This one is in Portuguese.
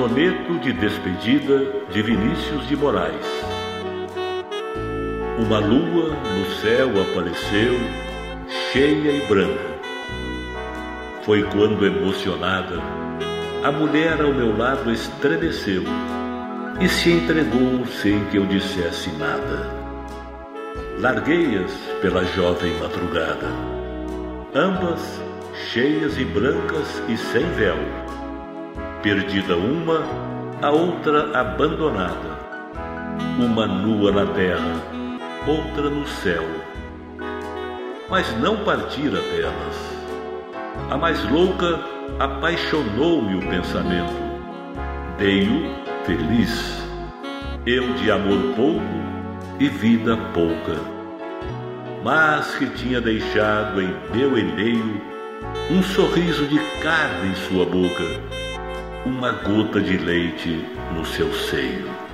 Soneto de despedida de Vinícius de Moraes. Uma lua no céu apareceu, cheia e branca. Foi quando, emocionada, a mulher ao meu lado estremeceu e se entregou sem que eu dissesse nada. Larguei-as pela jovem madrugada, ambas cheias e brancas e sem véu, perdida uma, a outra abandonada, uma nua na terra, outra no céu. Mas não partira delas. A mais louca apaixonou-me o pensamento. Dei-o feliz, eu de amor pouco e vida pouca, mas que tinha deixado em meu eleio um sorriso de carne em sua boca, uma gota de leite no seu seio.